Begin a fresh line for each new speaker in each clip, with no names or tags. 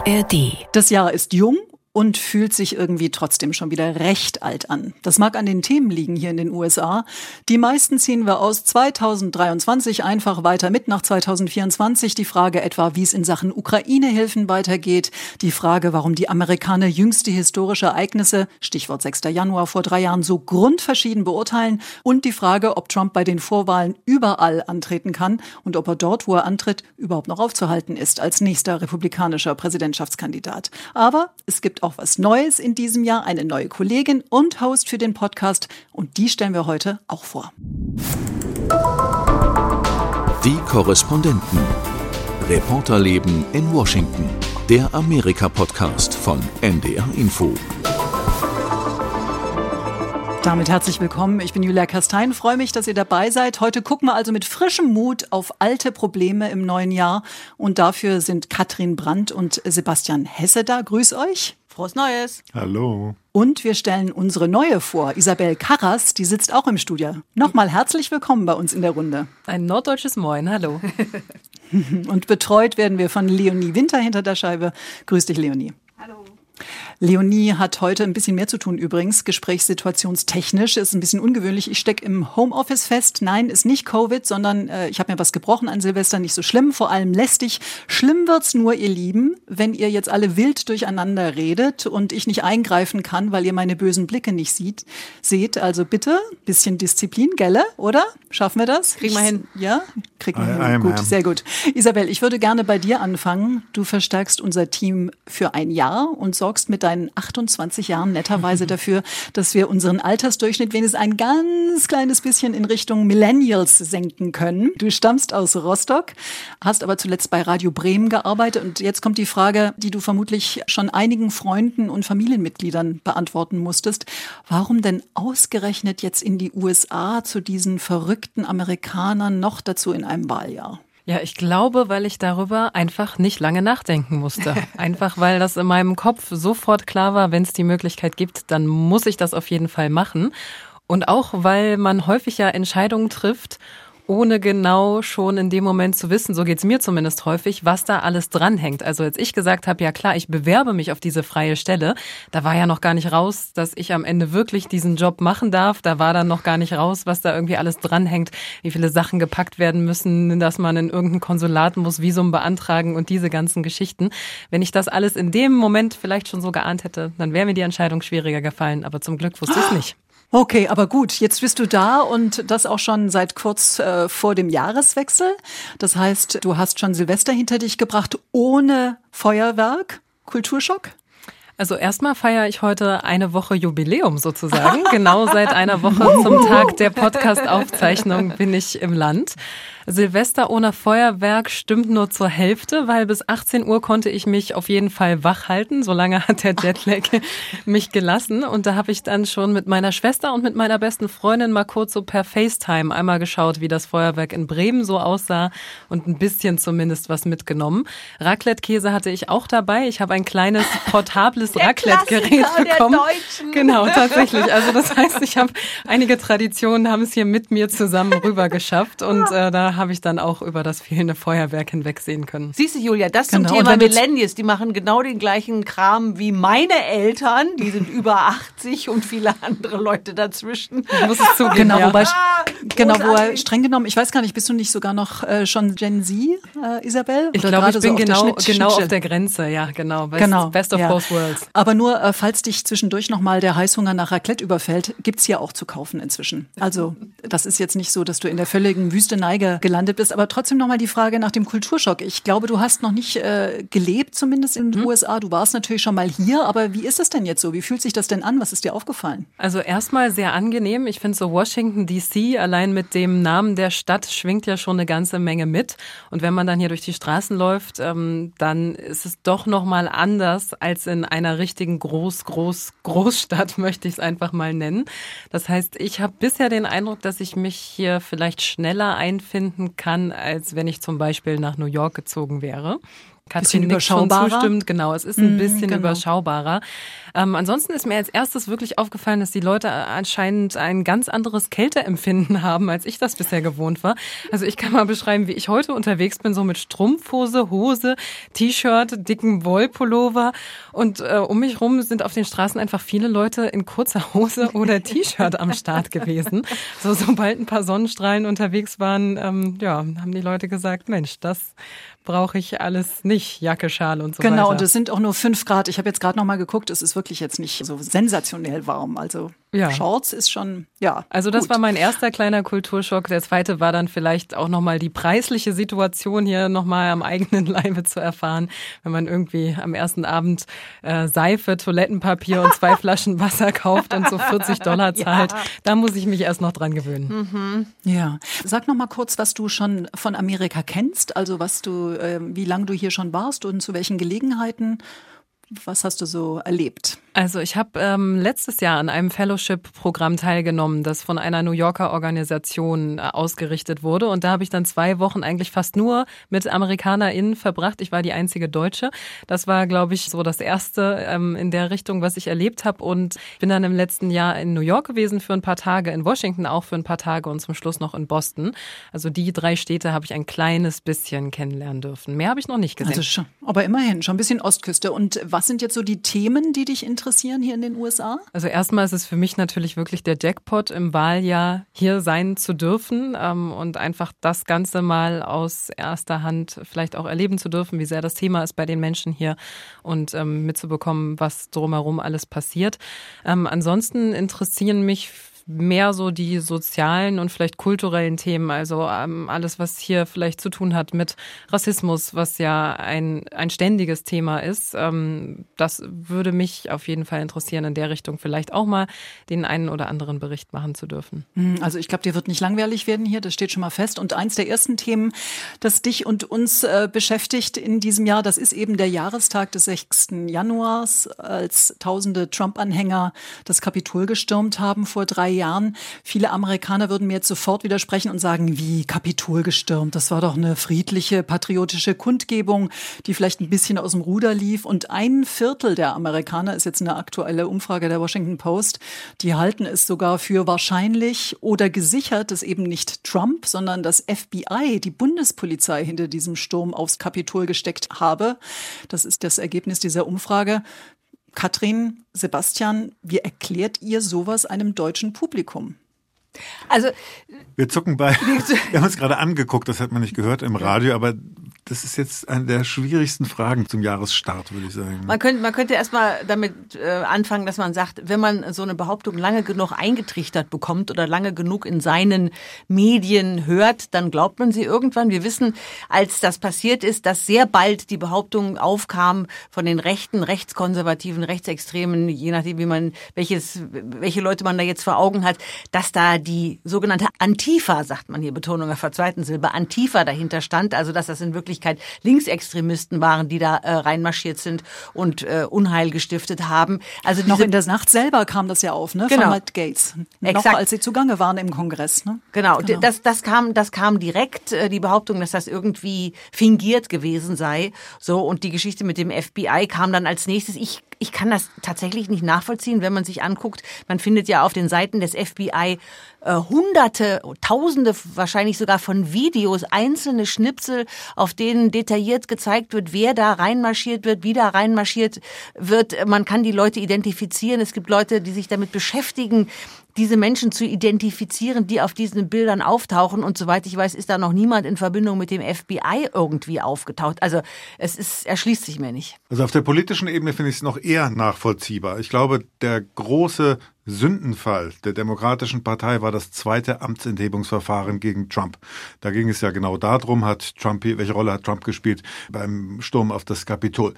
ARD.
Das Jahr ist jung und fühlt sich irgendwie trotzdem schon wieder recht alt an. Das mag an den Themen liegen hier in den USA. Die meisten ziehen wir aus 2023 einfach weiter mit nach 2024. Die Frage etwa, wie es in Sachen Ukraine-Hilfen weitergeht. Die Frage, warum die Amerikaner jüngste historische Ereignisse, Stichwort 6. Januar vor 3 Jahren, so grundverschieden beurteilen. Und die Frage, ob Trump bei den Vorwahlen überall antreten kann und ob er dort, wo er antritt, überhaupt noch aufzuhalten ist als nächster republikanischer Präsidentschaftskandidat. Aber es gibt auch was Neues in diesem Jahr, eine neue Kollegin und Host für den Podcast, und die stellen wir heute auch vor.
Die Korrespondenten. Reporterleben in Washington. Der Amerika-Podcast von NDR Info.
Damit herzlich willkommen. Ich bin Julia Kastein. Freue mich, dass ihr dabei seid. Heute gucken wir also mit frischem Mut auf alte Probleme im neuen Jahr. Und dafür sind Katrin Brandt und Sebastian Hesse da. Grüß euch.
Frohes Neues.
Hallo.
Und wir stellen unsere neue vor, Isabel Karras, die sitzt auch im Studio. Nochmal herzlich willkommen bei uns in der Runde.
Ein norddeutsches Moin, hallo.
Und betreut werden wir von Leonie Winter hinter der Scheibe. Grüß dich, Leonie.
Hallo.
Leonie hat heute ein bisschen mehr zu tun übrigens, gesprächssituationstechnisch. Ist ein bisschen ungewöhnlich. Ich stecke im Homeoffice fest. Nein, ist nicht Covid, sondern ich habe mir was gebrochen an Silvester. Nicht so schlimm, vor allem lästig. Schlimm wird's nur, ihr Lieben, wenn ihr jetzt alle wild durcheinander redet und ich nicht eingreifen kann, weil ihr meine bösen Blicke nicht seht. Also bitte, bisschen Disziplin, gelle, oder? Schaffen wir das?
Kriegen wir hin.
Ja, kriegen wir hin. Gut, sehr gut. Isabel, ich würde gerne bei dir anfangen. Du verstärkst unser Team für ein Jahr und sorgst mit deinen 28 Jahren netterweise dafür, dass wir unseren Altersdurchschnitt wenigstens ein ganz kleines bisschen in Richtung Millennials senken können. Du stammst aus Rostock, hast aber zuletzt bei Radio Bremen gearbeitet und jetzt kommt die Frage, die du vermutlich schon einigen Freunden und Familienmitgliedern beantworten musstest. Warum denn ausgerechnet jetzt in die USA zu diesen verrückten Amerikanern, noch dazu in einem Wahljahr?
Ja, ich glaube, weil ich darüber einfach nicht lange nachdenken musste. Einfach, weil das in meinem Kopf sofort klar war, wenn es die Möglichkeit gibt, dann muss ich das auf jeden Fall machen. Und auch, weil man häufig ja Entscheidungen trifft, ohne genau schon in dem Moment zu wissen, so geht's mir zumindest häufig, was da alles dranhängt. Also als ich gesagt habe, ja klar, ich bewerbe mich auf diese freie Stelle, da war ja noch gar nicht raus, dass ich am Ende wirklich diesen Job machen darf. Da war dann noch gar nicht raus, was da irgendwie alles dranhängt, wie viele Sachen gepackt werden müssen, dass man in irgendein Konsulat muss, Visum beantragen und diese ganzen Geschichten. Wenn ich das alles in dem Moment vielleicht schon so geahnt hätte, dann wäre mir die Entscheidung schwieriger gefallen. Aber zum Glück wusste ich es nicht.
Okay, aber gut, jetzt bist du da und das auch schon seit kurz vor dem Jahreswechsel. Das heißt, du hast schon Silvester hinter dich gebracht ohne Feuerwerk. Kulturschock?
Also erstmal feiere ich heute eine Woche Jubiläum sozusagen. Genau seit einer Woche zum Tag der Podcast-Aufzeichnung bin ich im Land. Silvester ohne Feuerwerk stimmt nur zur Hälfte, weil bis 18 Uhr konnte ich mich auf jeden Fall wach halten. So lange hat der Jetlag mich gelassen. Und da habe ich dann schon mit meiner Schwester und mit meiner besten Freundin mal kurz so per FaceTime einmal geschaut, wie das Feuerwerk in Bremen so aussah und ein bisschen zumindest was mitgenommen. Raclette-Käse hatte ich auch dabei. Ich habe ein kleines portables Raclette-Gerät bekommen. Genau, tatsächlich. Also das heißt, ich habe einige Traditionen, haben es hier mit mir zusammen rüber geschafft und da habe ich dann auch über das fehlende Feuerwerk hinwegsehen können.
Siehst du, Julia, das zum Thema Millennials, die machen genau den gleichen Kram wie meine Eltern. Die sind über 80 und viele andere Leute dazwischen.
Ich muss es zugeben,
genau,
ja.
Wobei streng genommen, ich weiß gar nicht, bist du nicht sogar noch schon Gen Z, Isabel?
Ich glaube, ich bin genau auf der Grenze, ja, genau. Best of both worlds.
Aber nur, falls dich zwischendurch nochmal der Heißhunger nach Raclette überfällt, gibt's hier auch zu kaufen inzwischen. Also, das ist jetzt nicht so, dass du in der völligen Wüsteneige gelandet bist, aber trotzdem nochmal die Frage nach dem Kulturschock. Ich glaube, du hast noch nicht gelebt, zumindest in den USA. Du warst natürlich schon mal hier, aber wie ist es denn jetzt so? Wie fühlt sich das denn an? Was ist dir aufgefallen?
Also erstmal sehr angenehm. Ich finde so Washington DC, allein mit dem Namen der Stadt schwingt ja schon eine ganze Menge mit. Und wenn man dann hier durch die Straßen läuft, dann ist es doch nochmal anders als in einer richtigen Großstadt, möchte ich es einfach mal nennen. Das heißt, ich habe bisher den Eindruck, dass ich mich hier vielleicht schneller einfinden kann, als wenn ich zum Beispiel nach New York gezogen wäre. Katrin nickt schon zustimmt. Genau, es ist ein bisschen überschaubarer. Ansonsten ist mir als erstes wirklich aufgefallen, dass die Leute anscheinend ein ganz anderes Kälteempfinden haben, als ich das bisher gewohnt war. Also ich kann mal beschreiben, wie ich heute unterwegs bin, so mit Strumpfhose, Hose, T-Shirt, dicken Wollpullover und um mich rum sind auf den Straßen einfach viele Leute in kurzer Hose oder T-Shirt am Start gewesen. So, sobald ein paar Sonnenstrahlen unterwegs waren, haben die Leute gesagt, Mensch, das brauche ich alles nicht, Jacke, Schal und so weiter.
Genau, und es sind auch nur 5 Grad. Ich habe jetzt gerade noch mal geguckt, es ist wirklich jetzt nicht so sensationell warm. Also Shorts ist schon,
Also das war mein erster kleiner Kulturschock. Der zweite war dann vielleicht auch nochmal die preisliche Situation hier nochmal am eigenen Leibe zu erfahren. Wenn man irgendwie am ersten Abend Seife, Toilettenpapier und 2 Flaschen Wasser kauft und so $40 zahlt, da muss ich mich erst noch dran gewöhnen.
Ja. Sag noch mal kurz, was du schon von Amerika kennst, also wie lange du hier schon warst und zu welchen Gelegenheiten. Was hast du so erlebt?
Also ich habe letztes Jahr an einem Fellowship-Programm teilgenommen, das von einer New Yorker Organisation ausgerichtet wurde. Und da habe ich dann 2 Wochen eigentlich fast nur mit AmerikanerInnen verbracht. Ich war die einzige Deutsche. Das war, glaube ich, so das Erste in der Richtung, was ich erlebt habe. Und bin dann im letzten Jahr in New York gewesen für ein paar Tage, in Washington auch für ein paar Tage und zum Schluss noch in Boston. Also die 3 Städte habe ich ein kleines bisschen kennenlernen dürfen. Mehr habe ich noch nicht gesehen.
Also schon, aber immerhin, schon ein bisschen Ostküste. Und was sind jetzt so die Themen, die dich interessieren hier in den USA?
Also erstmal ist es für mich natürlich wirklich der Jackpot, im Wahljahr hier sein zu dürfen und einfach das Ganze mal aus erster Hand vielleicht auch erleben zu dürfen, wie sehr das Thema ist bei den Menschen hier und mitzubekommen, was drumherum alles passiert. Ansonsten interessieren mich mehr so die sozialen und vielleicht kulturellen Themen, also alles, was hier vielleicht zu tun hat mit Rassismus, was ja ein ständiges Thema ist. Das würde mich auf jeden Fall interessieren, in der Richtung vielleicht auch mal den einen oder anderen Bericht machen zu dürfen.
Also ich glaube, dir wird nicht langweilig werden hier, das steht schon mal fest. Und eins der ersten Themen, das dich und uns beschäftigt in diesem Jahr, das ist eben der Jahrestag des 6. Januars, als tausende Trump-Anhänger das Kapitol gestürmt haben vor 3 Jahren. Viele Amerikaner würden mir jetzt sofort widersprechen und sagen, wie Kapitol gestürmt? Das war doch eine friedliche, patriotische Kundgebung, die vielleicht ein bisschen aus dem Ruder lief. Und 1/4 der Amerikaner, ist jetzt eine aktuelle Umfrage der Washington Post, die halten es sogar für wahrscheinlich oder gesichert, dass eben nicht Trump, sondern das FBI, die Bundespolizei, hinter diesem Sturm aufs Kapitol gesteckt habe. Das ist das Ergebnis dieser Umfrage. Katrin, Sebastian, wie erklärt ihr sowas einem deutschen Publikum?
Also wir zucken bei. Wir haben uns gerade angeguckt, das hat man nicht gehört im Radio, aber das ist jetzt eine der schwierigsten Fragen zum Jahresstart, würde ich sagen.
Man könnte erstmal damit anfangen, dass man sagt, wenn man so eine Behauptung lange genug eingetrichtert bekommt oder lange genug in seinen Medien hört, dann glaubt man sie irgendwann. Wir wissen, als das passiert ist, dass sehr bald die Behauptung aufkam von den Rechten, Rechtskonservativen, Rechtsextremen, je nachdem, welche Leute man da jetzt vor Augen hat, dass da die sogenannte Antifa, sagt man hier, Betonung auf der zweiten Silbe, Antifa dahinter stand, also dass das in Wirklichkeit Linksextremisten waren, die da reinmarschiert sind und Unheil gestiftet haben. Also
noch in der Nacht selber kam das ja auf, ne?
Genau.
Von Matt Gaetz. Noch als sie zugange waren im Kongress, ne?
Genau. Das kam direkt, die Behauptung, dass das irgendwie fingiert gewesen sei. So, und die Geschichte mit dem FBI kam dann als nächstes. Ich kann das tatsächlich nicht nachvollziehen, wenn man sich anguckt. Man findet ja auf den Seiten des FBI Hunderte, Tausende wahrscheinlich sogar von Videos, einzelne Schnipsel, auf denen detailliert gezeigt wird, wer da reinmarschiert wird, wie da reinmarschiert wird. Man kann die Leute identifizieren. Es gibt Leute, die sich damit beschäftigen, diese Menschen zu identifizieren, die auf diesen Bildern auftauchen. Und soweit ich weiß, ist da noch niemand in Verbindung mit dem FBI irgendwie aufgetaucht. Also erschließt sich mir nicht.
Also auf der politischen Ebene finde ich es noch eher nachvollziehbar. Ich glaube, der große Sündenfall der Demokratischen Partei war das 2. Amtsenthebungsverfahren gegen Trump. Da ging es ja genau darum, welche Rolle hat Trump gespielt beim Sturm auf das Kapitol.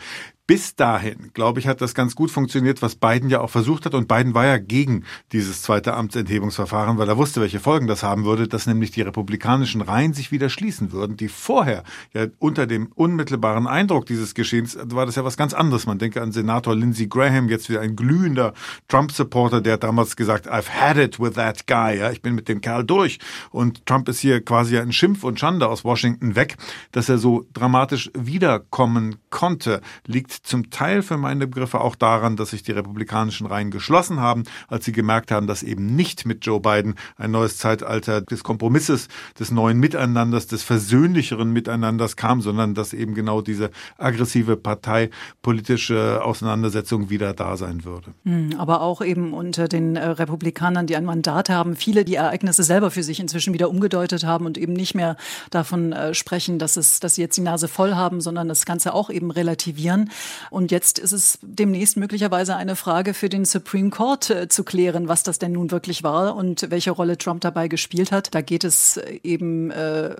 Bis dahin, glaube ich, hat das ganz gut funktioniert, was Biden ja auch versucht hat. Und Biden war ja gegen dieses zweite Amtsenthebungsverfahren, weil er wusste, welche Folgen das haben würde, dass nämlich die republikanischen Reihen sich wieder schließen würden, die vorher ja unter dem unmittelbaren Eindruck dieses Geschehens war das ja was ganz anderes. Man denke an Senator Lindsey Graham, jetzt wieder ein glühender Trump-Supporter, der hat damals gesagt, I've had it with that guy. Ja, ich bin mit dem Kerl durch. Und Trump ist hier quasi ein Schimpf und Schande aus Washington weg. Dass er so dramatisch wiederkommen konnte, liegt zum Teil für meine Begriffe auch daran, dass sich die republikanischen Reihen geschlossen haben, als sie gemerkt haben, dass eben nicht mit Joe Biden ein neues Zeitalter des Kompromisses, des neuen Miteinanders, des versöhnlicheren Miteinanders kam, sondern dass eben genau diese aggressive parteipolitische Auseinandersetzung wieder da sein würde.
Aber auch eben unter den Republikanern, die ein Mandat haben, viele die Ereignisse selber für sich inzwischen wieder umgedeutet haben und eben nicht mehr davon sprechen, dass sie jetzt die Nase voll haben, sondern das Ganze auch eben relativieren. Und jetzt ist es demnächst möglicherweise eine Frage für den Supreme Court zu klären, was das denn nun wirklich war und welche Rolle Trump dabei gespielt hat. Da geht es eben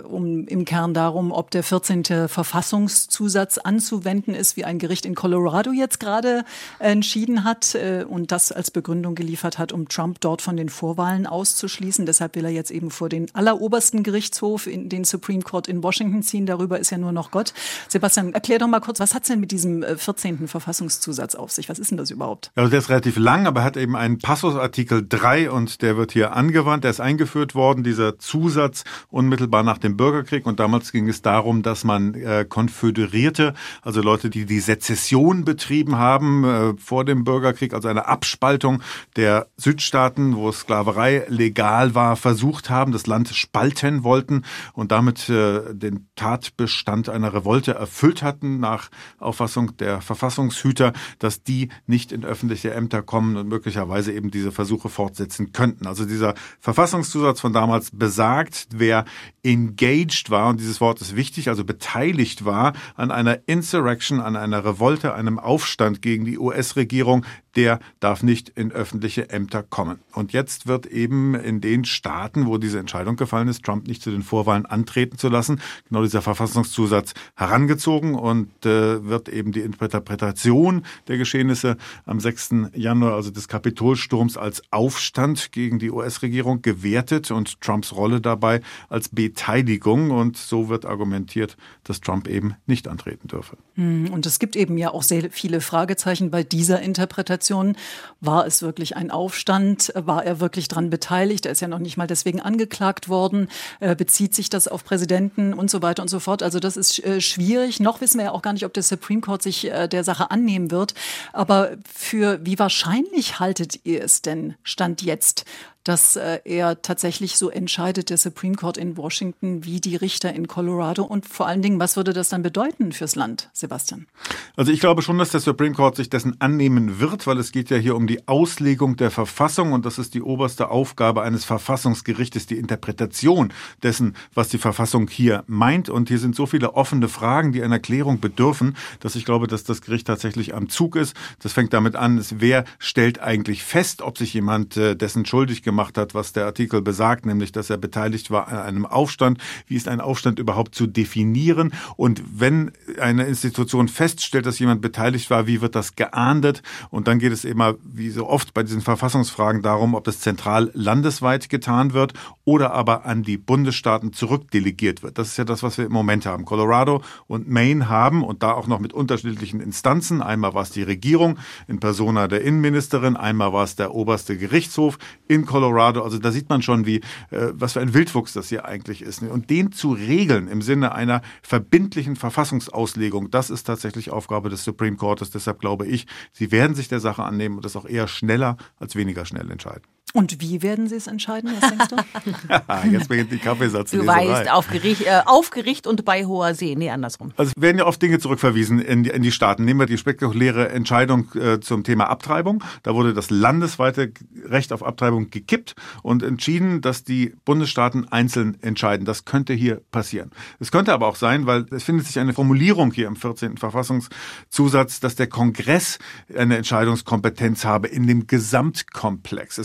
im Kern darum, ob der 14. Verfassungszusatz anzuwenden ist, wie ein Gericht in Colorado jetzt gerade entschieden hat und das als Begründung geliefert hat, um Trump dort von den Vorwahlen auszuschließen. Deshalb will er jetzt eben vor den allerobersten Gerichtshof in den Supreme Court in Washington ziehen. Darüber ist ja nur noch Gott. Sebastian, erklär doch mal kurz, was hat es denn mit diesem 14. Verfassungszusatz auf sich? Was ist denn das überhaupt?
Also der ist relativ lang, aber er hat eben einen Passus, Artikel 3, und der wird hier angewandt. Der ist eingeführt worden, dieser Zusatz, unmittelbar nach dem Bürgerkrieg. Und damals ging es darum, dass man Konföderierte, also Leute, die die Sezession betrieben haben vor dem Bürgerkrieg, also eine Abspaltung der Südstaaten, wo Sklaverei legal war, versucht haben, das Land spalten wollten und damit den Tatbestand einer Revolte erfüllt hatten, nach Auffassung der Verfassungshüter, dass die nicht in öffentliche Ämter kommen und möglicherweise eben diese Versuche fortsetzen könnten. Also dieser Verfassungszusatz von damals besagt, wer engaged war, und dieses Wort ist wichtig, also beteiligt war an einer Insurrection, an einer Revolte, einem Aufstand gegen die US-Regierung, der darf nicht in öffentliche Ämter kommen. Und jetzt wird eben in den Staaten, wo diese Entscheidung gefallen ist, Trump nicht zu den Vorwahlen antreten zu lassen, genau dieser Verfassungszusatz herangezogen und wird eben die Interpretation der Geschehnisse am 6. Januar, also des Kapitolsturms, als Aufstand gegen die US-Regierung gewertet und Trumps Rolle dabei als Beteiligung. Und so wird argumentiert, dass Trump eben nicht antreten dürfe.
Und es gibt eben ja auch sehr viele Fragezeichen bei dieser Interpretation. War es wirklich ein Aufstand? War er wirklich daran beteiligt? Er ist ja noch nicht mal deswegen angeklagt worden. Bezieht sich das auf Präsidenten und so weiter und so fort? Also das ist schwierig. Noch wissen wir ja auch gar nicht, ob der Supreme Court sich der Sache annehmen wird. Aber für wie wahrscheinlich haltet ihr es denn, Stand jetzt, dass er tatsächlich so entscheidet, der Supreme Court in Washington, wie die Richter in Colorado? Und vor allen Dingen, was würde das dann bedeuten fürs Land, Sebastian?
Also ich glaube schon, dass der Supreme Court sich dessen annehmen wird, weil es geht ja hier um die Auslegung der Verfassung und das ist die oberste Aufgabe eines Verfassungsgerichtes, die Interpretation dessen, was die Verfassung hier meint. Und hier sind so viele offene Fragen, die einer Klärung bedürfen, dass ich glaube, dass das Gericht tatsächlich am Zug ist. Das fängt damit an, wer stellt eigentlich fest, ob sich jemand dessen schuldig gemacht hat, was der Artikel besagt, nämlich, dass er beteiligt war an einem Aufstand. Wie ist ein Aufstand überhaupt zu definieren? Und wenn eine Institution feststellt, dass jemand beteiligt war, wie wird das geahndet? Und dann geht es immer, wie so oft bei diesen Verfassungsfragen, darum, ob es zentral landesweit getan wird oder aber an die Bundesstaaten zurückdelegiert wird. Das ist ja das, was wir im Moment haben. Colorado und Maine haben, und da auch noch mit unterschiedlichen Instanzen, einmal war es die Regierung in Persona der Innenministerin, einmal war es der oberste Gerichtshof in Colorado. Also da sieht man schon, was für ein Wildwuchs das hier eigentlich ist. Und den zu regeln im Sinne einer verbindlichen Verfassungsauslegung, das ist tatsächlich Aufgabe des Supreme Courtes. Deshalb glaube ich, sie werden sich der Sache annehmen und das auch eher schneller als weniger schnell entscheiden.
Und wie werden Sie es entscheiden, was denkst du?
Jetzt beginnt die Kaffeesatzleserei.
Du weißt, auf Gericht und bei hoher See. Nee, andersrum.
Also es werden ja oft Dinge zurückverwiesen in die Staaten. Nehmen wir die spektakuläre Entscheidung zum Thema Abtreibung. Da wurde das landesweite Recht auf Abtreibung gekippt und entschieden, dass die Bundesstaaten einzeln entscheiden. Das könnte hier passieren. Es könnte aber auch sein, weil es findet sich eine Formulierung hier im 14. Verfassungszusatz, dass der Kongress eine Entscheidungskompetenz habe in dem Gesamtkomplex. Es könnte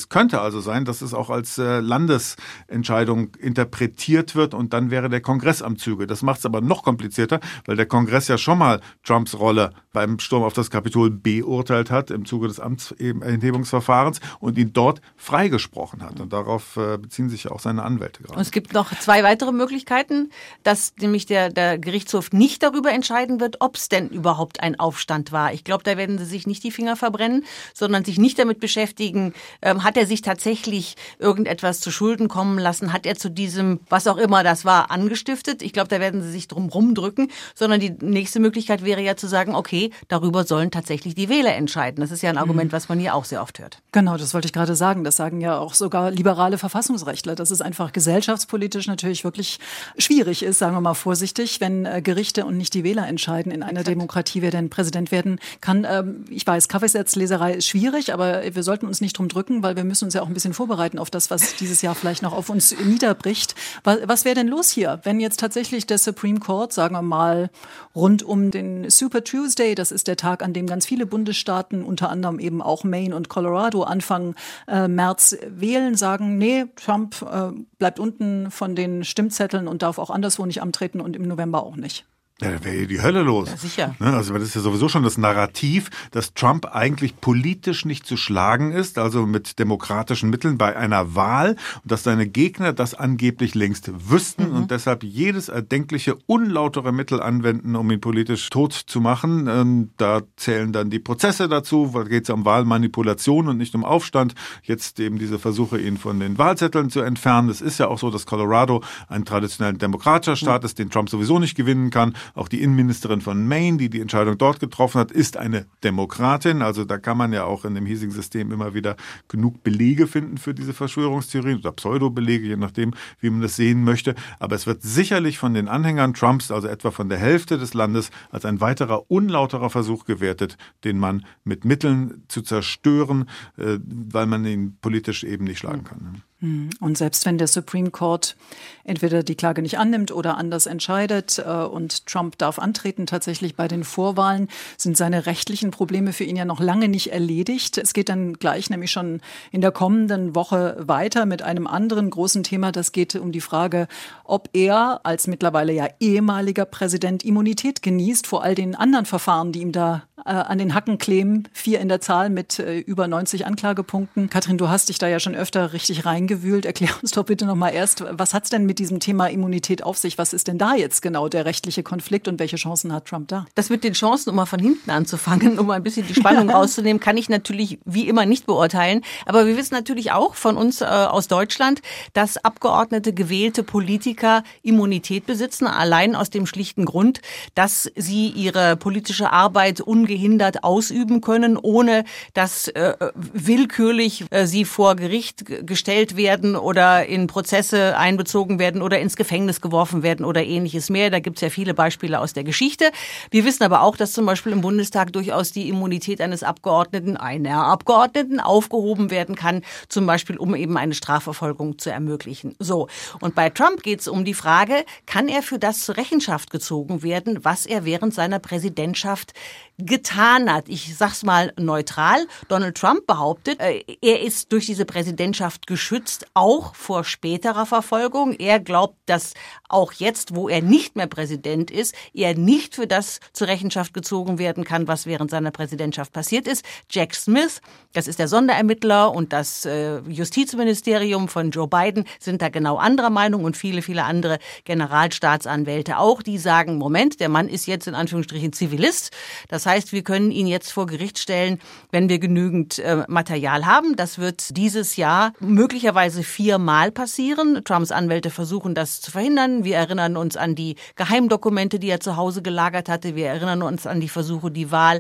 also sein, dass es auch als Landesentscheidung interpretiert wird und dann wäre der Kongress am Züge. Das macht es aber noch komplizierter, weil der Kongress ja schon mal Trumps Rolle beim Sturm auf das Kapitol beurteilt hat im Zuge des Amtsenthebungsverfahrens und ihn dort freigesprochen hat. Und darauf beziehen sich ja auch seine Anwälte gerade.
Und es gibt noch 2 weitere Möglichkeiten, dass nämlich der Gerichtshof nicht darüber entscheiden wird, ob es denn überhaupt ein Aufstand war. Ich glaube, da werden sie sich nicht die Finger verbrennen, sondern sich nicht damit beschäftigen, hat er sich tatsächlich irgendetwas zu Schulden kommen lassen, hat er zu diesem, was auch immer das war, angestiftet. Ich glaube, da werden sie sich drum rumdrücken, sondern die nächste Möglichkeit wäre ja zu sagen, okay, darüber sollen tatsächlich die Wähler entscheiden. Das ist ja ein Argument, was man hier auch sehr oft hört.
Genau, das wollte ich gerade sagen. Das sagen ja auch sogar liberale Verfassungsrechtler, dass es einfach gesellschaftspolitisch natürlich wirklich schwierig ist, sagen wir mal vorsichtig, wenn Gerichte und nicht die Wähler entscheiden in einer Demokratie, wer denn Präsident werden kann. Ich weiß, Kaffeesatzleserei ist schwierig, aber wir sollten uns nicht drum drücken, weil wir müssen uns ja auch ein bisschen vorbereiten auf das, was dieses Jahr vielleicht noch auf uns niederbricht. Was wäre denn los hier, wenn jetzt tatsächlich der Supreme Court, sagen wir mal, rund um den Super Tuesday, das ist der Tag, an dem ganz viele Bundesstaaten, unter anderem eben auch Maine und Colorado, Anfang März wählen, sagen, nee, Trump bleibt unten von den Stimmzetteln und darf auch anderswo nicht antreten und im November auch nicht.
Ja, da wäre die Hölle los.
Ja, sicher.
Also das ist ja sowieso schon das Narrativ, dass Trump eigentlich politisch nicht zu schlagen ist, also mit demokratischen Mitteln bei einer Wahl und dass seine Gegner das angeblich längst wüssten und deshalb jedes erdenkliche unlautere Mittel anwenden, um ihn politisch tot zu machen. Da zählen dann die Prozesse dazu, da geht es um Wahlmanipulation und nicht um Aufstand. Jetzt eben diese Versuche, ihn von den Wahlzetteln zu entfernen. Es ist ja auch so, dass Colorado ein traditionell demokratischer Staat ist, den Trump sowieso nicht gewinnen kann. Auch die Innenministerin von Maine, die die Entscheidung dort getroffen hat, ist eine Demokratin. Also da kann man ja auch in dem hiesigen System immer wieder genug Belege finden für diese Verschwörungstheorien oder Pseudobelege, je nachdem, wie man das sehen möchte. Aber es wird sicherlich von den Anhängern Trumps, also etwa von der Hälfte des Landes, als ein weiterer unlauterer Versuch gewertet, den Mann mit Mitteln zu zerstören, weil man ihn politisch eben nicht schlagen kann.
Und selbst wenn der Supreme Court entweder die Klage nicht annimmt oder anders entscheidet und Trump darf antreten, tatsächlich bei den Vorwahlen, sind seine rechtlichen Probleme für ihn ja noch lange nicht erledigt. Es geht dann gleich nämlich schon in der kommenden Woche weiter mit einem anderen großen Thema. Das geht um die Frage, ob er als mittlerweile ja ehemaliger Präsident Immunität genießt vor all den anderen Verfahren, die ihm da an den Hacken kleben. 4 in der Zahl mit über 90 Anklagepunkten. Katrin, du hast dich da ja schon öfter richtig reingewühlt. Erklär uns doch bitte noch mal erst, was hat's denn mit diesem Thema Immunität auf sich? Was ist denn da jetzt genau der rechtliche Konflikt und welche Chancen hat Trump da?
Das mit den Chancen, um mal von hinten anzufangen, um mal ein bisschen die Spannung rauszunehmen, kann ich natürlich wie immer nicht beurteilen. Aber wir wissen natürlich auch von uns aus Deutschland, dass Abgeordnete, gewählte Politiker Immunität besitzen, allein aus dem schlichten Grund, dass sie ihre politische Arbeit ungehindert ausüben können, ohne dass willkürlich sie vor Gericht gestellt werden oder in Prozesse einbezogen werden oder ins Gefängnis geworfen werden oder ähnliches mehr. Da gibt es ja viele Beispiele aus der Geschichte. Wir wissen aber auch, dass zum Beispiel im Bundestag durchaus die Immunität eines Abgeordneten, einer Abgeordneten aufgehoben werden kann, zum Beispiel um eben eine Strafverfolgung zu ermöglichen. So. Und bei Trump geht es um die Frage, kann er für das zur Rechenschaft gezogen werden, was er während seiner Präsidentschaft getan hat. Ich sag's mal neutral. Donald Trump behauptet, er ist durch diese Präsidentschaft geschützt, auch vor späterer Verfolgung. Er glaubt, dass auch jetzt, wo er nicht mehr Präsident ist, er nicht für das zur Rechenschaft gezogen werden kann, was während seiner Präsidentschaft passiert ist. Jack Smith, das ist der Sonderermittler, und das Justizministerium von Joe Biden sind da genau anderer Meinung, und viele, viele andere Generalstaatsanwälte auch. Die sagen, Moment, der Mann ist jetzt in Anführungsstrichen Zivilist. Das heißt, wir können ihn jetzt vor Gericht stellen, wenn wir genügend Material haben. Das wird dieses Jahr möglicherweise 4-mal passieren. Trumps Anwälte versuchen, das zu verhindern. Wir erinnern uns an die Geheimdokumente, die er zu Hause gelagert hatte. Wir erinnern uns an die Versuche, die Wahl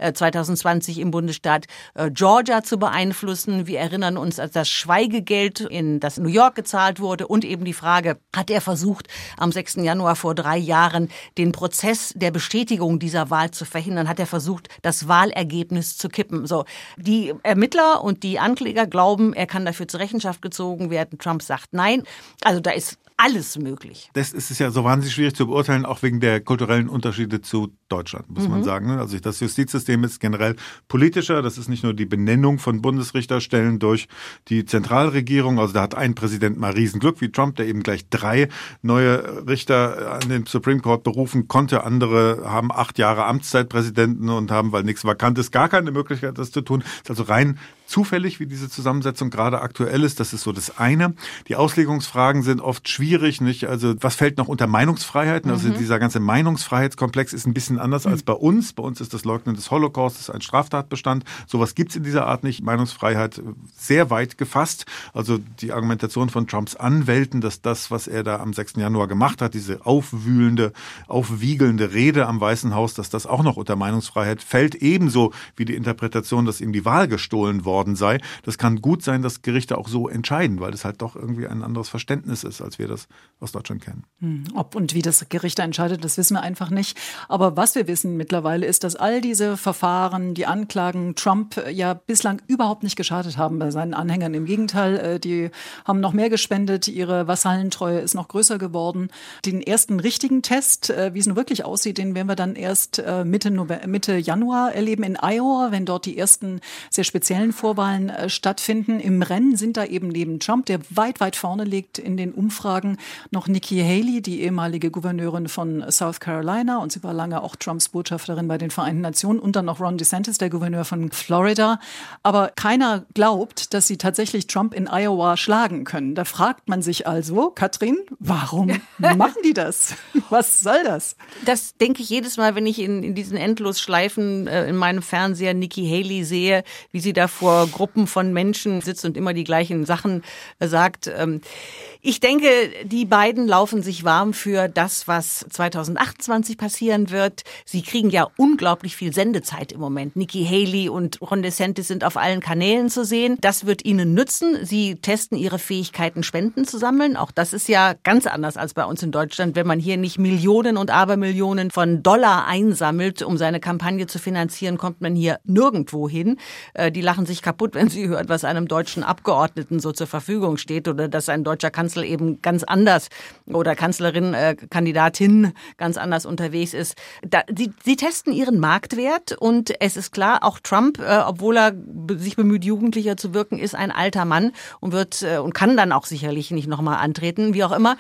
2020 im Bundesstaat Georgia zu beeinflussen. Wir erinnern uns an das Schweigegeld, in das New York gezahlt wurde, und eben die Frage, hat er versucht, am 6. Januar vor 3 Jahren den Prozess der Bestätigung dieser Wahl zu verhindern? Hat er versucht, das Wahlergebnis zu kippen? So, die Ermittler und die Ankläger glauben, er kann dafür zur Rechenschaft gezogen werden. Trump sagt nein. Also da ist alles möglich.
Das ist ja so wahnsinnig schwierig zu beurteilen, auch wegen der kulturellen Unterschiede zu Deutschland, muss man sagen. Also das Justizsystem ist generell politischer. Das ist nicht nur die Benennung von Bundesrichterstellen durch die Zentralregierung. Also da hat ein Präsident mal Riesenglück wie Trump, der eben gleich 3 neue Richter an den Supreme Court berufen konnte. Andere haben 8 Jahre Amtszeitpräsidenten und haben, weil nichts vakant ist, gar keine Möglichkeit, das zu tun. Ist also rein zufällig, wie diese Zusammensetzung gerade aktuell ist. Das ist so das eine. Die Auslegungsfragen sind oft schwierig, nicht? Also was fällt noch unter Meinungsfreiheiten? Also dieser ganze Meinungsfreiheitskomplex ist ein bisschen anders als bei uns. Bei uns ist das Leugnen des Holocaustes ein Straftatbestand. Sowas gibt's in dieser Art nicht. Meinungsfreiheit sehr weit gefasst. Also die Argumentation von Trumps Anwälten, dass das, was er da am 6. Januar gemacht hat, diese aufwühlende, aufwiegelnde Rede am Weißen Haus, dass das auch noch unter Meinungsfreiheit fällt. Ebenso wie die Interpretation, dass ihm die Wahl gestohlen worden sei. Das kann gut sein, dass Gerichte auch so entscheiden, weil das halt doch irgendwie ein anderes Verständnis ist, als wir das aus Deutschland kennen.
Ob und wie das Gericht entscheidet, das wissen wir einfach nicht. Aber was wir wissen mittlerweile ist, dass all diese Verfahren, die Anklagen Trump ja bislang überhaupt nicht geschadet haben bei seinen Anhängern. Im Gegenteil, die haben noch mehr gespendet, ihre Vassallentreue ist noch größer geworden. Den ersten richtigen Test, wie es nun wirklich aussieht, den werden wir dann erst Mitte Januar erleben in Iowa, wenn dort die ersten sehr speziellen Vorwahlen stattfinden. Im Rennen sind da eben neben Trump, der weit, weit vorne liegt in den Umfragen, noch Nikki Haley, die ehemalige Gouverneurin von South Carolina, und sie war lange auch Trumps Botschafterin bei den Vereinten Nationen, und dann noch Ron DeSantis, der Gouverneur von Florida. Aber keiner glaubt, dass sie tatsächlich Trump in Iowa schlagen können. Da fragt man sich also, Katrin, warum machen die das? Was soll das?
Das denke ich jedes Mal, wenn ich in diesen Endlosschleifen in meinem Fernseher Nikki Haley sehe, wie sie da vor Gruppen von Menschen sitzt und immer die gleichen Sachen sagt. Ich denke, die beiden laufen sich warm für das, was 2028 passieren wird. Sie kriegen ja unglaublich viel Sendezeit im Moment. Nikki Haley und Ron DeSantis sind auf allen Kanälen zu sehen. Das wird ihnen nützen. Sie testen ihre Fähigkeiten, Spenden zu sammeln. Auch das ist ja ganz anders als bei uns in Deutschland, wenn man hier nicht Millionen und Abermillionen von Dollar einsammelt, um seine Kampagne zu finanzieren, kommt man hier nirgendwo hin. Die lachen sich kaputt, wenn sie hört, was einem deutschen Abgeordneten so zur Verfügung steht oder dass ein deutscher Kanzler eben ganz anders oder Kanzlerin, Kandidatin ganz anders unterwegs ist. Sie testen ihren Marktwert und es ist klar, auch Trump, obwohl er sich bemüht, jugendlicher zu wirken, ist ein alter Mann und und kann dann auch sicherlich nicht nochmal antreten, wie auch immer.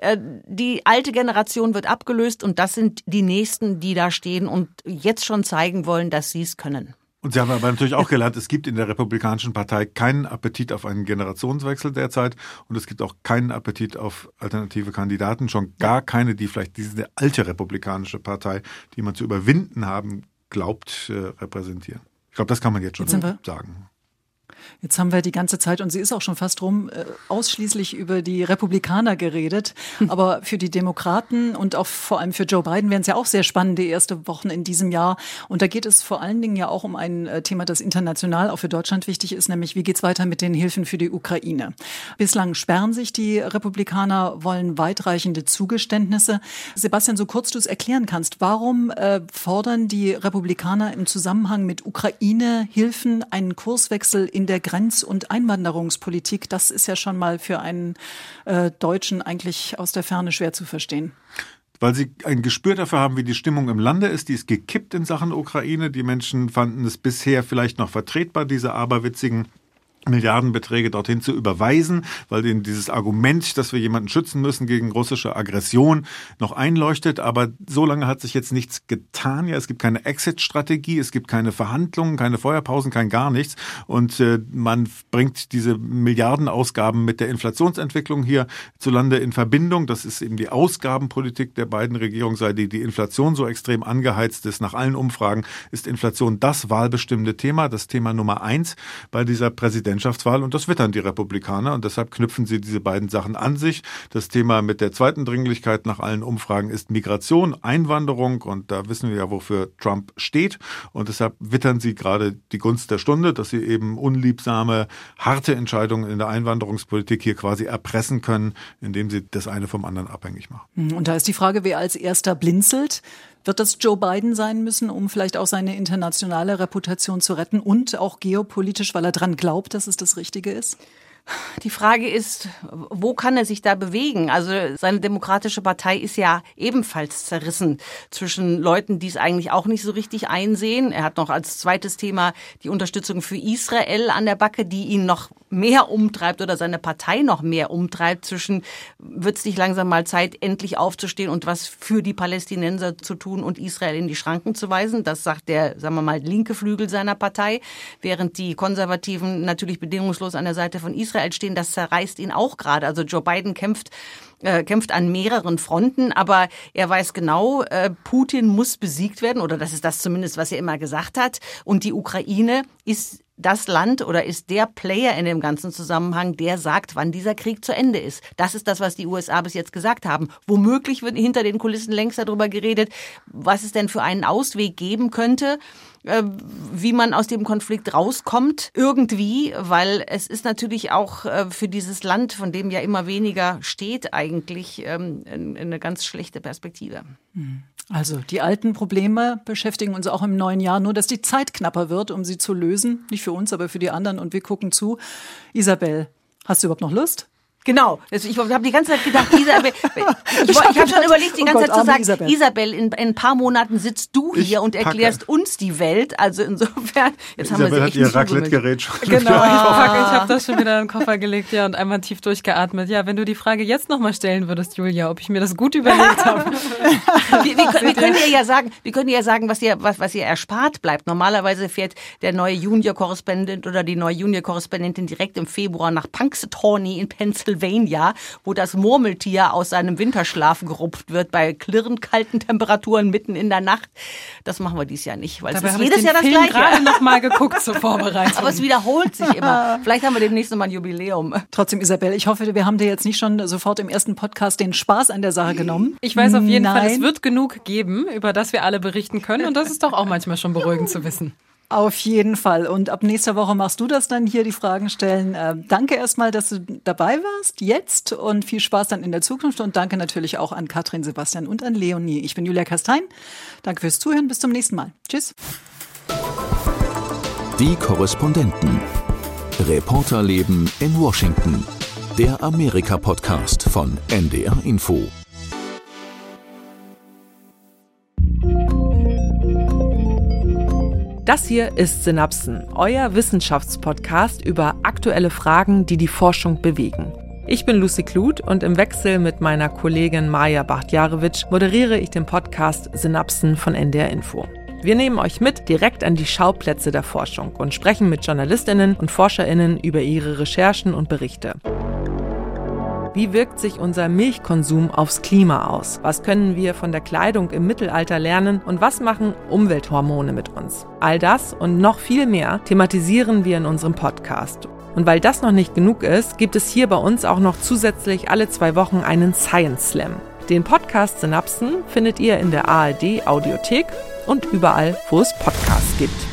Die alte Generation wird abgelöst und das sind die Nächsten, die da stehen und jetzt schon zeigen wollen, dass sie es können.
Und Sie haben aber natürlich auch gelernt, es gibt in der Republikanischen Partei keinen Appetit auf einen Generationswechsel derzeit und es gibt auch keinen Appetit auf alternative Kandidaten, schon gar keine, die vielleicht diese alte Republikanische Partei, die man zu überwinden haben glaubt, repräsentieren. Ich glaube, das kann man jetzt schon sagen.
Jetzt haben wir die ganze Zeit, und sie ist auch schon fast rum, ausschließlich über die Republikaner geredet. Aber für die Demokraten und auch vor allem für Joe Biden wären es ja auch sehr spannende erste Wochen in diesem Jahr. Und da geht es vor allen Dingen ja auch um ein Thema, das international auch für Deutschland wichtig ist, nämlich wie geht es weiter mit den Hilfen für die Ukraine. Bislang sperren sich die Republikaner, wollen weitreichende Zugeständnisse. Sebastian, so kurz du es erklären kannst, warum fordern die Republikaner im Zusammenhang mit Ukraine-Hilfen einen Kurswechsel in der Grenz- und Einwanderungspolitik? Das ist ja schon mal für einen Deutschen eigentlich aus der Ferne schwer zu verstehen.
Weil sie ein Gespür dafür haben, wie die Stimmung im Lande ist. Die ist gekippt in Sachen Ukraine. Die Menschen fanden es bisher vielleicht noch vertretbar, diese aberwitzigen Milliardenbeträge dorthin zu überweisen, weil ihnen dieses Argument, dass wir jemanden schützen müssen gegen russische Aggression, noch einleuchtet. Aber so lange hat sich jetzt nichts getan. Ja, es gibt keine Exit-Strategie, es gibt keine Verhandlungen, keine Feuerpausen, kein gar nichts. Und man bringt diese Milliardenausgaben mit der Inflationsentwicklung hierzulande in Verbindung. Das ist eben die Ausgabenpolitik der beiden Regierungen, seit die Inflation so extrem angeheizt ist. Nach allen Umfragen ist Inflation das wahlbestimmende Thema, das Thema Nummer 1 bei dieser Präsidentschaftswahl, und das wittern die Republikaner und deshalb knüpfen sie diese beiden Sachen an sich. Das Thema mit der zweiten Dringlichkeit nach allen Umfragen ist Migration, Einwanderung, und da wissen wir ja, wofür Trump steht, und deshalb wittern sie gerade die Gunst der Stunde, dass sie eben unliebsame, harte Entscheidungen in der Einwanderungspolitik hier quasi erpressen können, indem sie das eine vom anderen abhängig machen.
Und da ist die Frage, wer als erster blinzelt. Wird das Joe Biden sein müssen, um vielleicht auch seine internationale Reputation zu retten und auch geopolitisch, weil er dran glaubt, dass es das Richtige ist?
Die Frage ist, wo kann er sich da bewegen? Also seine Demokratische Partei ist ja ebenfalls zerrissen zwischen Leuten, die es eigentlich auch nicht so richtig einsehen. Er hat noch als zweites Thema die Unterstützung für Israel an der Backe, die ihn noch mehr umtreibt oder seine Partei noch mehr umtreibt. Zwischen wird es nicht langsam mal Zeit, endlich aufzustehen und was für die Palästinenser zu tun und Israel in die Schranken zu weisen. Das sagt der, sagen wir mal, linke Flügel seiner Partei, während die Konservativen natürlich bedingungslos an der Seite von Israel stehen. Das zerreißt ihn auch gerade. Also Joe Biden kämpft an mehreren Fronten, aber er weiß genau, Putin muss besiegt werden, oder das ist das zumindest, was er immer gesagt hat. Und die Ukraine ist das Land oder ist der Player in dem ganzen Zusammenhang, der sagt, wann dieser Krieg zu Ende ist. Das ist das, was die USA bis jetzt gesagt haben. Womöglich wird hinter den Kulissen längst darüber geredet, was es denn für einen Ausweg geben könnte, wie man aus dem Konflikt rauskommt, irgendwie, weil es ist natürlich auch für dieses Land, von dem ja immer weniger steht, eigentlich eine ganz schlechte Perspektive.
Also die alten Probleme beschäftigen uns auch im neuen Jahr, nur dass die Zeit knapper wird, um sie zu lösen. Nicht für uns, aber für die anderen, und wir gucken zu. Isabel, hast du überhaupt noch Lust?
Genau. Ich habe die ganze Zeit gedacht, Isabel, ich habe schon überlegt, die ganze Zeit zu sagen, Isabel, in ein paar Monaten sitzt du hier und erklärst uns die Welt. Also insofern, jetzt
Isabel
haben wir
hat ihr Raclette-Gerät schon.
Genau, ich habe das schon wieder in den Koffer gelegt, ja, und einmal tief durchgeatmet. Ja, wenn du die Frage jetzt nochmal stellen würdest, Julia, ob ich mir das gut überlegt habe.
Wir können dir ja sagen, was ihr erspart bleibt. Normalerweise fährt der neue Junior-Korrespondent oder die neue Junior-Korrespondentin direkt im Februar nach Punxsutawney in Pennsylvania, wo das Murmeltier aus seinem Winterschlaf gerupft wird bei klirrend kalten Temperaturen mitten in der Nacht. Das machen wir dieses Jahr nicht, weil es ist jedes Jahr das Gleiche. Ich habe
gerade noch mal geguckt zur Vorbereitung.
Aber es wiederholt sich immer. Vielleicht haben wir demnächst noch mal ein Jubiläum.
Trotzdem, Isabel, ich hoffe, wir haben dir jetzt nicht schon sofort im ersten Podcast den Spaß an der Sache genommen.
Ich weiß auf jeden Fall, es wird genug geben, über das wir alle berichten können, und das ist doch auch manchmal schon beruhigend zu wissen.
Auf jeden Fall. Und ab nächster Woche machst du das dann hier, die Fragen stellen. Danke erstmal, dass du dabei warst jetzt, und viel Spaß dann in der Zukunft. Und danke natürlich auch an Katrin, Sebastian und an Leonie. Ich bin Julia Kastein. Danke fürs Zuhören. Bis zum nächsten Mal. Tschüss.
Die Korrespondenten. Reporterleben in Washington. Der Amerika-Podcast von NDR Info.
Das hier ist Synapsen, euer Wissenschaftspodcast über aktuelle Fragen, die die Forschung bewegen. Ich bin Lucy Kluth und im Wechsel mit meiner Kollegin Maja Bachtjarewitsch moderiere ich den Podcast Synapsen von NDR Info. Wir nehmen euch mit direkt an die Schauplätze der Forschung und sprechen mit JournalistInnen und ForscherInnen über ihre Recherchen und Berichte. Wie wirkt sich unser Milchkonsum aufs Klima aus? Was können wir von der Kleidung im Mittelalter lernen? Und was machen Umwelthormone mit uns? All das und noch viel mehr thematisieren wir in unserem Podcast. Und weil das noch nicht genug ist, gibt es hier bei uns auch noch zusätzlich alle 2 Wochen einen Science Slam. Den Podcast Synapsen findet ihr in der ARD Audiothek und überall, wo es Podcasts gibt.